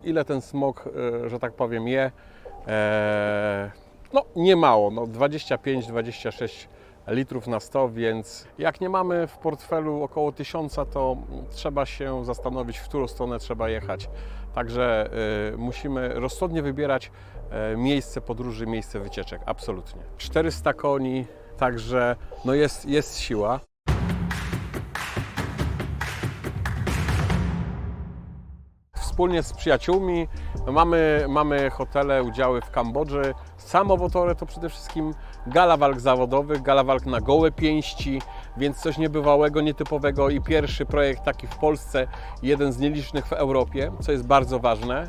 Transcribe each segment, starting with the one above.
ile ten smog, że tak powiem, je. No nie mało, no 25-26 litrów na 100, więc jak nie mamy w portfelu około 1000, to trzeba się zastanowić, w którą stronę trzeba jechać. Także musimy rozsądnie wybierać miejsce podróży, miejsce wycieczek, absolutnie. 400 koni, także no jest siła. Wspólnie z przyjaciółmi mamy hotele, udziały w Kambodży. Samo Wotorę to przede wszystkim gala walk zawodowych, gala walk na gołe pięści, więc coś niebywałego, nietypowego i pierwszy projekt taki w Polsce, jeden z nielicznych w Europie, co jest bardzo ważne.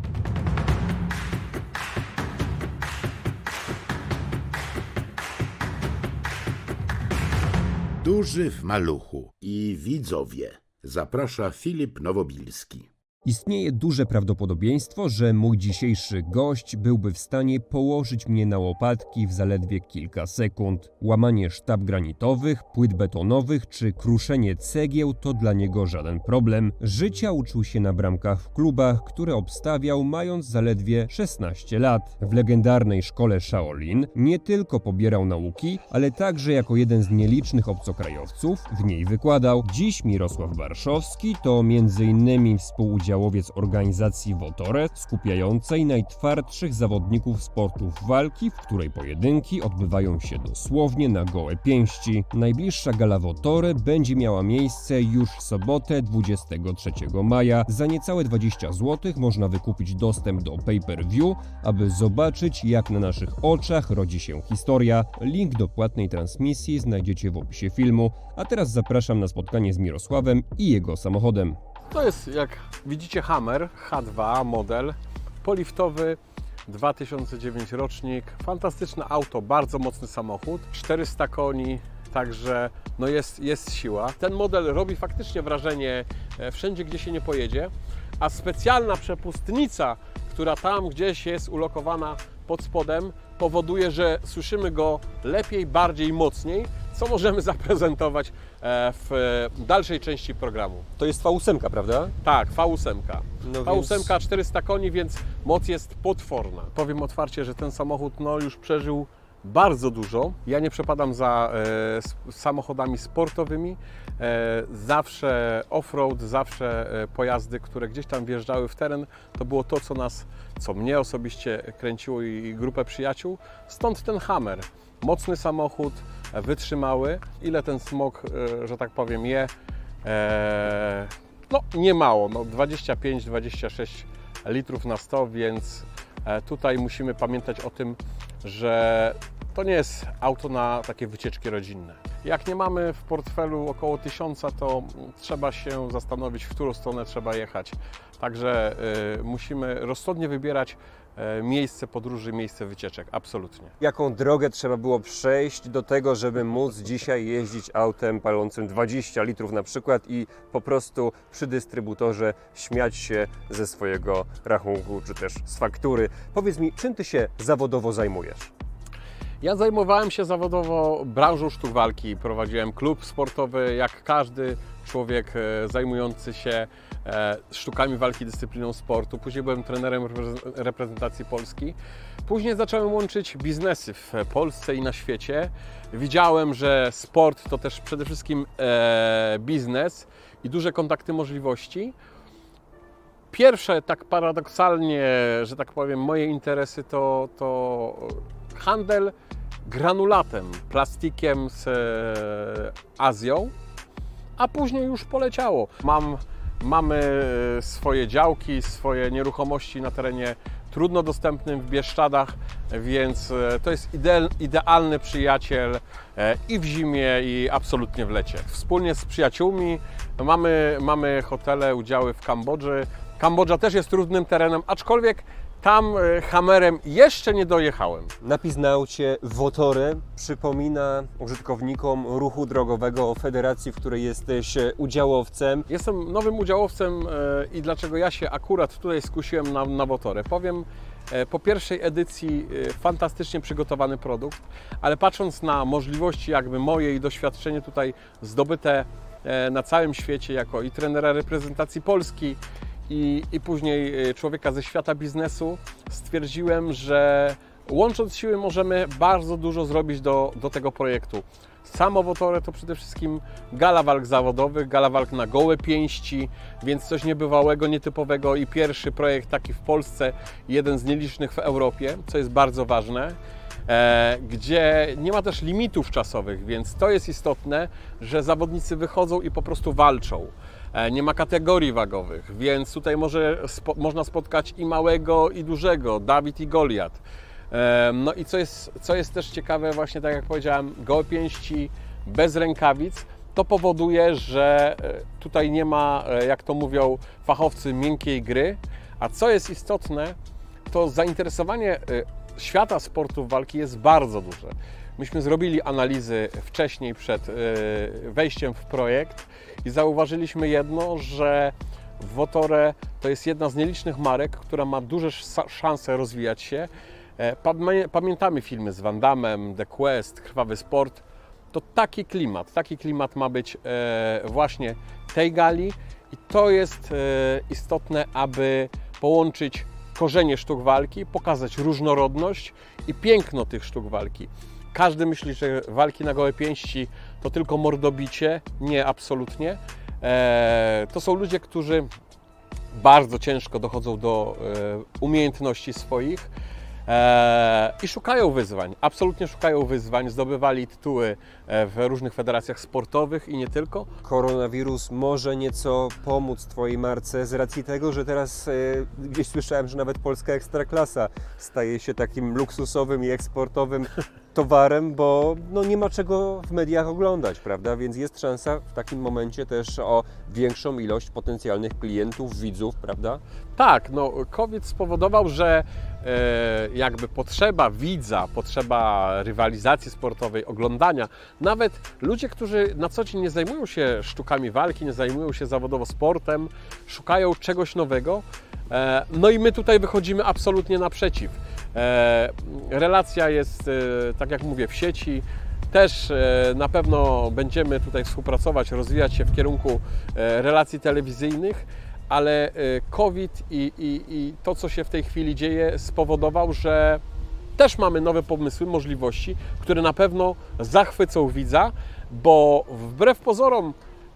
Duży w maluchu i widzowie. Zaprasza Filip Nowobilski. Istnieje duże prawdopodobieństwo, że mój dzisiejszy gość byłby w stanie położyć mnie na łopatki w zaledwie kilka sekund. Łamanie sztab granitowych, płyt betonowych czy kruszenie cegieł to dla niego żaden problem. Życia uczył się na bramkach w klubach, które obstawiał mając zaledwie 16 lat. W legendarnej szkole Shaolin nie tylko pobierał nauki, ale także jako jeden z nielicznych obcokrajowców w niej wykładał. Dziś Mirosław Warszawski to m.in. współudziałowiec organizacji Wotore, skupiającej najtwardszych zawodników sportów walki, w której pojedynki odbywają się dosłownie na gołe pięści. Najbliższa gala Wotore będzie miała miejsce już w sobotę 23 maja. Za niecałe 20 zł można wykupić dostęp do pay-per-view, aby zobaczyć, jak na naszych oczach rodzi się historia. Link do płatnej transmisji znajdziecie w opisie filmu, a teraz zapraszam na spotkanie z Mirosławem i jego samochodem. To jest, jak widzicie, Hammer H2 model poliftowy, 2009 rocznik, fantastyczne auto, bardzo mocny samochód, 400 koni, także no jest siła. Ten model robi faktycznie wrażenie wszędzie, gdzie się nie pojedzie, a specjalna przepustnica, która tam gdzieś jest ulokowana pod spodem, powoduje, że słyszymy go lepiej, bardziej, mocniej, co możemy zaprezentować w dalszej części programu. To jest V8, prawda? Tak, V8. No V8 400 koni, więc moc jest potworna. Powiem otwarcie, że ten samochód już przeżył bardzo dużo. Ja nie przepadam za samochodami sportowymi. Zawsze off-road, zawsze pojazdy, które gdzieś tam wjeżdżały w teren, to było to, co mnie osobiście kręciło i grupę przyjaciół. Stąd ten Hammer. Mocny samochód, wytrzymały. Ile ten smog, że tak powiem, je? No nie mało, 25-26 litrów na 100, więc tutaj musimy pamiętać o tym, że to nie jest auto na takie wycieczki rodzinne. Jak nie mamy w portfelu około 1000, to trzeba się zastanowić, w którą stronę trzeba jechać. Także musimy rozsądnie wybierać miejsce podróży, miejsce wycieczek, absolutnie. Jaką drogę trzeba było przejść do tego, żeby móc dzisiaj jeździć autem palącym 20 litrów na przykład i po prostu przy dystrybutorze śmiać się ze swojego rachunku czy też z faktury. Powiedz mi, czym Ty się zawodowo zajmujesz? Ja zajmowałem się zawodowo branżą sztuk walki. Prowadziłem klub sportowy, jak każdy człowiek zajmujący się sztukami walki, dyscypliną sportu. Później byłem trenerem reprezentacji Polski. Później zacząłem łączyć biznesy w Polsce i na świecie. Widziałem, że sport to też przede wszystkim biznes i duże kontakty możliwości. Pierwsze, tak paradoksalnie, że tak powiem, moje interesy to handel granulatem, plastikiem z Azją, a później już poleciało. Mamy swoje działki, swoje nieruchomości na terenie trudno dostępnym w Bieszczadach, więc to jest idealny przyjaciel i w zimie, i absolutnie w lecie. Wspólnie z przyjaciółmi mamy hotele, udziały w Kambodży. Kambodża też jest trudnym terenem, aczkolwiek tam Hammerem jeszcze nie dojechałem. Napis na aucie Wotore przypomina użytkownikom ruchu drogowego o federacji, w której jesteś udziałowcem. Jestem nowym udziałowcem i dlaczego ja się akurat tutaj skusiłem na Wotore. Powiem, po pierwszej edycji fantastycznie przygotowany produkt, ale patrząc na możliwości jakby moje i doświadczenie tutaj zdobyte na całym świecie jako i trenera reprezentacji Polski, i później człowieka ze świata biznesu, stwierdziłem, że łącząc siły możemy bardzo dużo zrobić do tego projektu. Samo WOTORE to przede wszystkim gala walk zawodowych, gala walk na gołe pięści, więc coś niebywałego, nietypowego i pierwszy projekt taki w Polsce, jeden z nielicznych w Europie, co jest bardzo ważne, gdzie nie ma też limitów czasowych, więc to jest istotne, że zawodnicy wychodzą i po prostu walczą. Nie ma kategorii wagowych, więc tutaj można spotkać i małego, i dużego, Dawid i Goliat. No i co jest też ciekawe, właśnie tak jak powiedziałem, gołe pięści bez rękawic, to powoduje, że tutaj nie ma, jak to mówią fachowcy, miękkiej gry. A co jest istotne, to zainteresowanie świata sportów walki jest bardzo duże. Myśmy zrobili analizy wcześniej, przed wejściem w projekt i zauważyliśmy jedno, że WOTORE to jest jedna z nielicznych marek, która ma duże szanse rozwijać się. Pamiętamy filmy z Van Dammem, The Quest, Krwawy Sport. To taki klimat ma być właśnie tej gali i to jest istotne, aby połączyć korzenie sztuk walki, pokazać różnorodność i piękno tych sztuk walki. Każdy myśli, że walki na gołe pięści to tylko mordobicie. Nie, absolutnie. To są ludzie, którzy bardzo ciężko dochodzą do umiejętności swoich i szukają wyzwań, absolutnie szukają wyzwań, zdobywali tytuły w różnych federacjach sportowych i nie tylko. Koronawirus może nieco pomóc Twojej marce z racji tego, że teraz gdzieś słyszałem, że nawet polska ekstraklasa staje się takim luksusowym i eksportowym towarem, bo no nie ma czego w mediach oglądać, prawda? Więc jest szansa w takim momencie też o większą ilość potencjalnych klientów, widzów, prawda? Tak, no COVID spowodował, że jakby potrzeba widza, potrzeba rywalizacji sportowej, oglądania, nawet ludzie, którzy na co dzień nie zajmują się sztukami walki, nie zajmują się zawodowo sportem, szukają czegoś nowego, no i my tutaj wychodzimy absolutnie naprzeciw. Relacja jest, tak jak mówię, w sieci. Też na pewno będziemy tutaj współpracować, rozwijać się w kierunku relacji telewizyjnych, ale COVID i to, co się w tej chwili dzieje, spowodował, że też mamy nowe pomysły, możliwości, które na pewno zachwycą widza, bo wbrew pozorom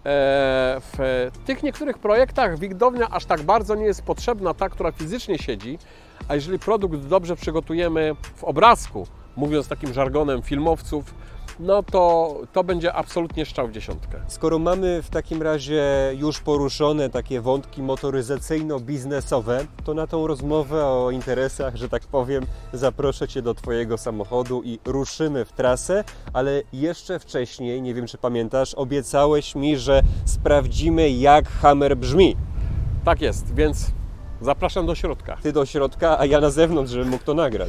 w tych niektórych projektach widownia aż tak bardzo nie jest potrzebna, ta, która fizycznie siedzi, a jeżeli produkt dobrze przygotujemy w obrazku, mówiąc takim żargonem filmowców, no to będzie absolutnie strzał w dziesiątkę. Skoro mamy w takim razie już poruszone takie wątki motoryzacyjno-biznesowe, to na tą rozmowę o interesach, że tak powiem, zaproszę Cię do Twojego samochodu i ruszymy w trasę, ale jeszcze wcześniej, nie wiem czy pamiętasz, obiecałeś mi, że sprawdzimy jak hammer brzmi. Tak jest, więc zapraszam do środka. Ty do środka, a ja na zewnątrz, żebym mógł to nagrać.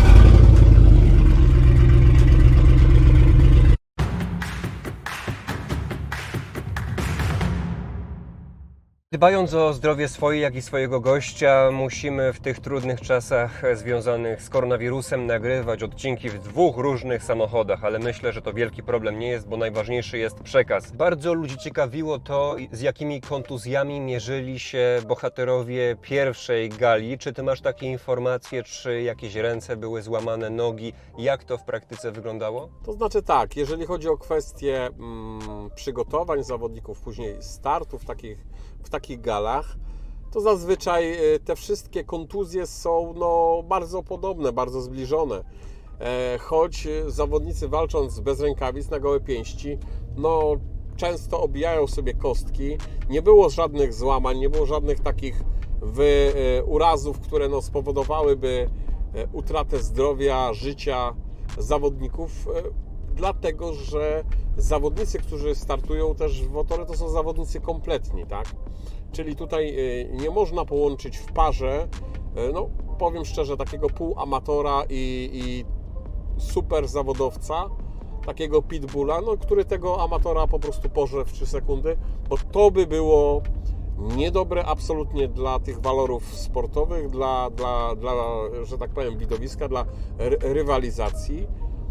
Dbając o zdrowie swoje, jak i swojego gościa, musimy w tych trudnych czasach związanych z koronawirusem nagrywać odcinki w dwóch różnych samochodach, ale myślę, że to wielki problem nie jest, bo najważniejszy jest przekaz. Bardzo ludzi ciekawiło to, z jakimi kontuzjami mierzyli się bohaterowie pierwszej gali. Czy Ty masz takie informacje, czy jakieś ręce były złamane, nogi? Jak to w praktyce wyglądało? To znaczy tak, jeżeli chodzi o kwestie przygotowań zawodników, później startów w takich galach, to zazwyczaj te wszystkie kontuzje są bardzo podobne, bardzo zbliżone. Choć zawodnicy walcząc bez rękawic na gołe pięści, często obijają sobie kostki. Nie było żadnych złamań, nie było żadnych takich urazów, które spowodowałyby utratę zdrowia, życia zawodników, dlatego że zawodnicy, którzy startują też w WOTORE, to są zawodnicy kompletni, tak? Czyli tutaj nie można połączyć w parze, powiem szczerze, takiego półamatora i super zawodowca, takiego pitbulla, który tego amatora po prostu porze w 3 sekundy, bo to by było niedobre absolutnie dla tych walorów sportowych, dla że tak powiem, widowiska, dla rywalizacji.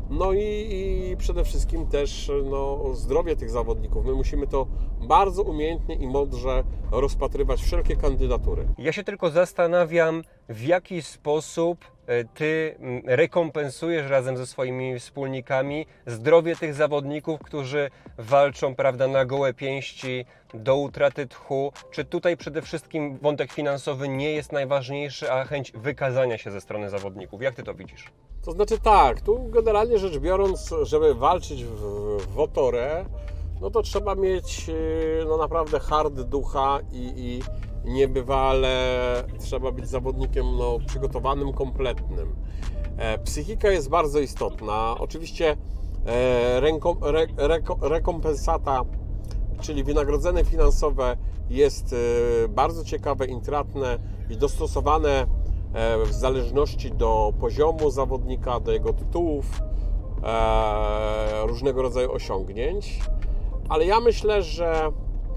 no i przede wszystkim też zdrowie tych zawodników. My musimy to bardzo umiejętnie i mądrze rozpatrywać wszelkie kandydatury. Ja się tylko zastanawiam, w jaki sposób Ty rekompensujesz razem ze swoimi wspólnikami zdrowie tych zawodników, którzy walczą, prawda, na gołe pięści do utraty tchu. Czy tutaj przede wszystkim wątek finansowy nie jest najważniejszy, a chęć wykazania się ze strony zawodników? Jak Ty to widzisz? To znaczy tak, tu generalnie rzecz biorąc, żeby walczyć w Wotorę, no to trzeba mieć naprawdę hard ducha i niebywale trzeba być zawodnikiem przygotowanym, kompletnym. Psychika jest bardzo istotna. Oczywiście rekompensata, czyli wynagrodzenie finansowe jest bardzo ciekawe, intratne i dostosowane w zależności do poziomu zawodnika, do jego tytułów, różnego rodzaju osiągnięć. Ale ja myślę, że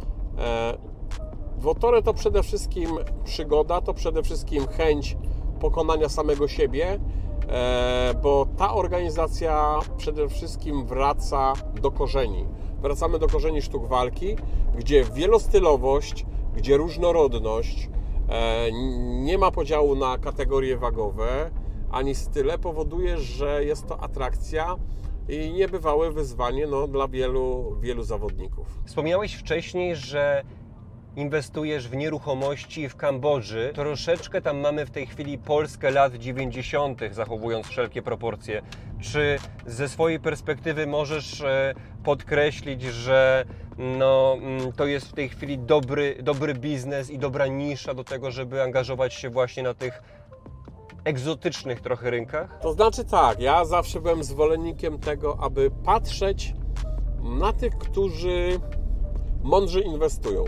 Wotorę to przede wszystkim przygoda, to przede wszystkim chęć pokonania samego siebie, bo ta organizacja przede wszystkim wraca do korzeni. Wracamy do korzeni sztuk walki, gdzie wielostylowość, gdzie różnorodność, nie ma podziału na kategorie wagowe, ani style powoduje, że jest to atrakcja i niebywałe wyzwanie dla wielu zawodników. Wspomniałeś wcześniej, że inwestujesz w nieruchomości w Kambodży. Troszeczkę tam mamy w tej chwili Polskę lat 90., zachowując wszelkie proporcje. Czy ze swojej perspektywy możesz podkreślić, że to jest w tej chwili dobry biznes i dobra nisza do tego, żeby angażować się właśnie na tych egzotycznych trochę rynkach? To znaczy tak, ja zawsze byłem zwolennikiem tego, aby patrzeć na tych, którzy mądrze inwestują.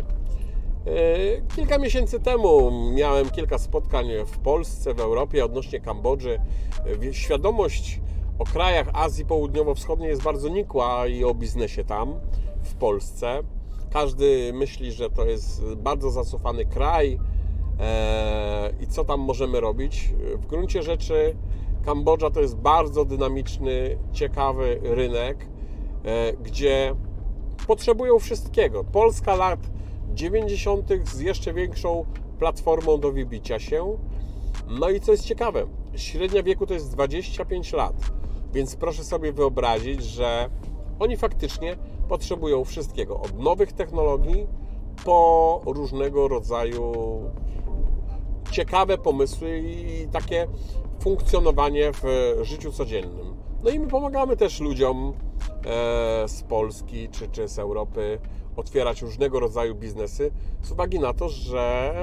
Kilka miesięcy temu miałem kilka spotkań w Polsce, w Europie odnośnie Kambodży. Świadomość o krajach Azji Południowo-Wschodniej jest bardzo nikła i o biznesie tam, w Polsce. Każdy myśli, że to jest bardzo zacofany kraj i co tam możemy robić. W gruncie rzeczy Kambodża to jest bardzo dynamiczny, ciekawy rynek, gdzie potrzebują wszystkiego. Polska lat 90. z jeszcze większą platformą do wybicia się. No i co jest ciekawe, średnia wieku to jest 25 lat, więc proszę sobie wyobrazić, że oni faktycznie potrzebują wszystkiego, od nowych technologii po różnego rodzaju ciekawe pomysły i takie funkcjonowanie w życiu codziennym. No i my pomagamy też ludziom z Polski czy z Europy otwierać różnego rodzaju biznesy z uwagi na to, że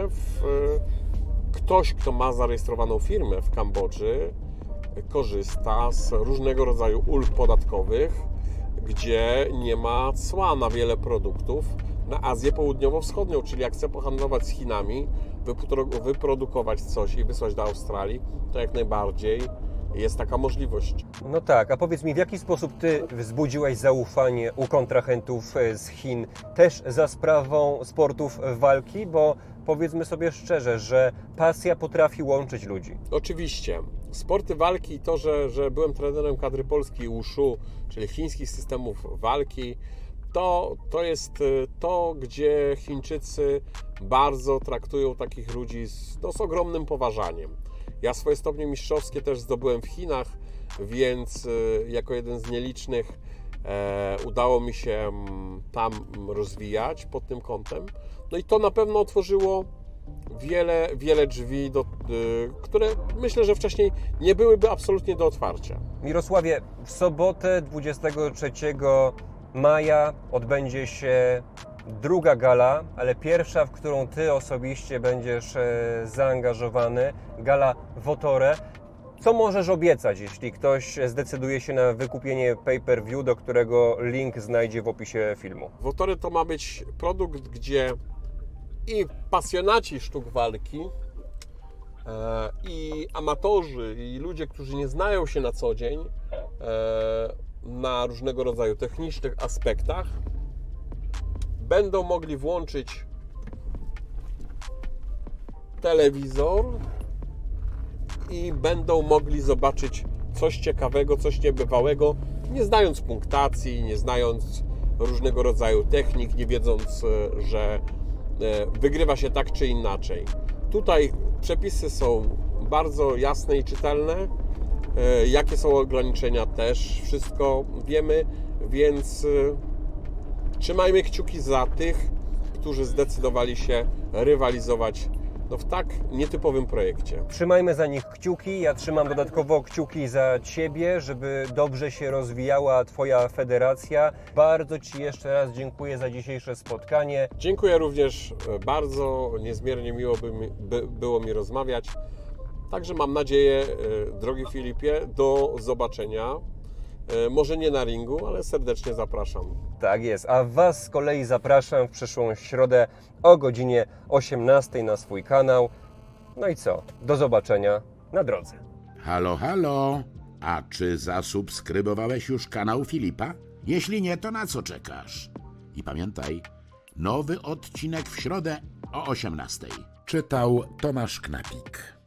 ktoś, kto ma zarejestrowaną firmę w Kambodży, korzysta z różnego rodzaju ulg podatkowych, gdzie nie ma cła na wiele produktów na Azję Południowo-Wschodnią, czyli jak chce pohandlować z Chinami, wyprodukować coś i wysłać do Australii, to jak najbardziej jest taka możliwość. No tak, a powiedz mi, w jaki sposób Ty wzbudziłeś zaufanie u kontrahentów z Chin, też za sprawą sportów walki, bo powiedzmy sobie szczerze, że pasja potrafi łączyć ludzi. Oczywiście. Sporty walki i to, że byłem trenerem kadry polskiej Wushu, czyli chińskich systemów walki, to jest to, gdzie Chińczycy bardzo traktują takich ludzi z ogromnym poważaniem. Ja swoje stopnie mistrzowskie też zdobyłem w Chinach, więc jako jeden z nielicznych udało mi się tam rozwijać pod tym kątem. No i to na pewno otworzyło wiele drzwi, które myślę, że wcześniej nie byłyby absolutnie do otwarcia. Mirosławie, w sobotę 23 maja odbędzie się druga gala, ale pierwsza, w którą Ty osobiście będziesz zaangażowany, gala Wotorę. Co możesz obiecać, jeśli ktoś zdecyduje się na wykupienie pay-per-view, do którego link znajdzie w opisie filmu? Wotory to ma być produkt, gdzie i pasjonaci sztuk walki, i amatorzy, i ludzie, którzy nie znają się na co dzień na różnego rodzaju technicznych aspektach, będą mogli włączyć telewizor i będą mogli zobaczyć coś ciekawego, coś niebywałego, nie znając punktacji, nie znając różnego rodzaju technik, nie wiedząc, że wygrywa się tak czy inaczej. Tutaj przepisy są bardzo jasne i czytelne, jakie są ograniczenia też, wszystko wiemy, więc trzymajmy kciuki za tych, którzy zdecydowali się rywalizować w tak nietypowym projekcie. Trzymajmy za nich kciuki, ja trzymam dodatkowo kciuki za Ciebie, żeby dobrze się rozwijała Twoja federacja. Bardzo Ci jeszcze raz dziękuję za dzisiejsze spotkanie. Dziękuję również bardzo, niezmiernie miło było mi rozmawiać. Także mam nadzieję, drogi Filipie, do zobaczenia. Może nie na ringu, ale serdecznie zapraszam. Tak jest, a Was z kolei zapraszam w przyszłą środę o godzinie 18 na swój kanał. No i co? Do zobaczenia na drodze. Halo, halo. A czy zasubskrybowałeś już kanał Filipa? Jeśli nie, to na co czekasz? I pamiętaj, nowy odcinek w środę o 18:00. Czytał Tomasz Knapik.